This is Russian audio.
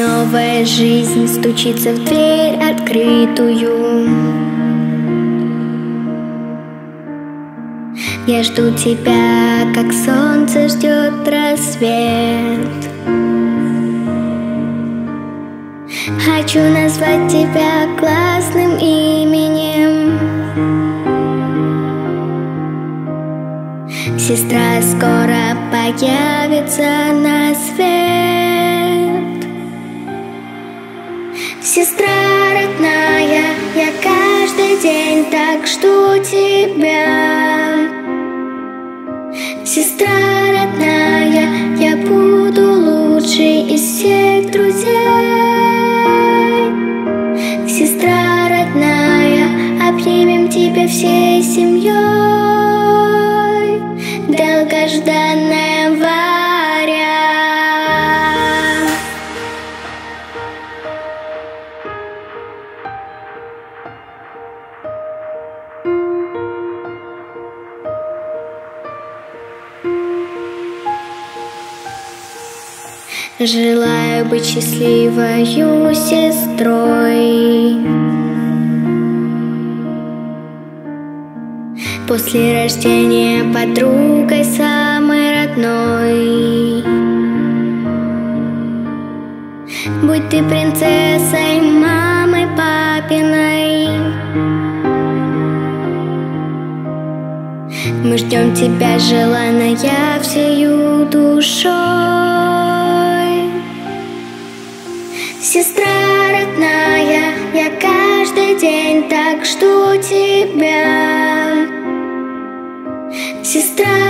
новая жизнь стучится в дверь открытую. Я жду тебя, как солнце ждет рассвет. Хочу назвать тебя классным именем. Сестра скоро появится на свет. Сестра родная, я каждый день так жду тебя. Сестра родная, я буду лучшей из всех друзей. Сестра родная, обнимем тебя всей семьей. Долгожданная Варя. Желаю быть счастливою сестрой. После рождения подругой самой родной. Будь ты принцессой, мамой папиной. Мы ждем тебя, желанная, всею душой. Сестра родная, я каждый день так жду тебя. Сестра